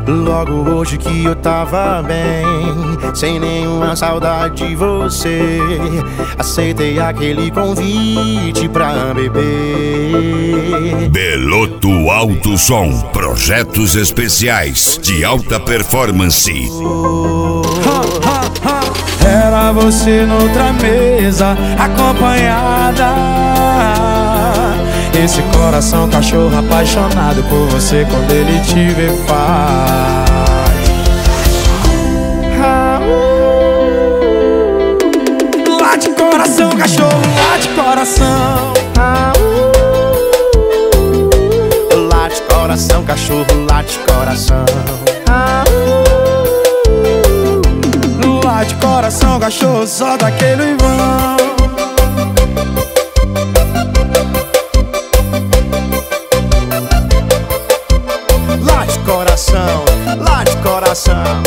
Logo hoje que eu tava bem, sem nenhuma saudade de você, aceitei aquele convite pra beber. Beloto Alto Som, projetos especiais de alta performance. Era você noutra mesa, acompanhada. Esse coração cachorro apaixonado por você, quando ele te vê faz. Late coração, cachorro, late coração. Late coração, cachorro, late coração. Late coração, cachorro, solta aquele vão. Late coração, late coração.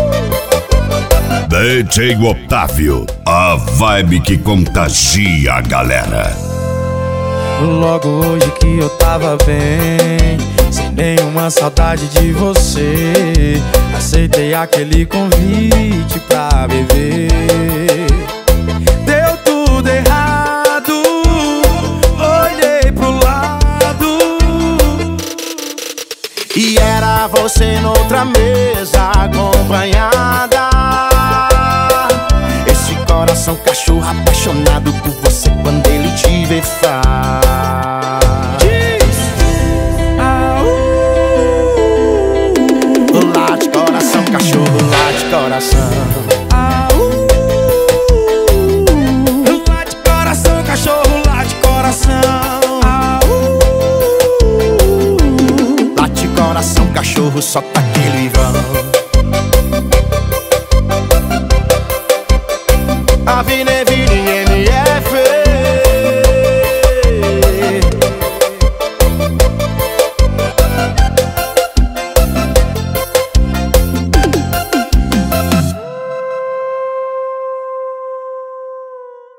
DJ Otávio, a vibe que contagia a galera. Logo hoje que eu tava bem, sem nenhuma saudade de você, aceitei aquele convite pra beber. Deu tudo errado, olhei pro lado e era você noutra mesa, acompanhada. Esse coração cachorro apaixonado por você, quando ele te vê faz. Late coração, cachorro, late coração. Late coração, cachorro, late coração. Late coração, cachorro, solta aquele vão. A vida é vida.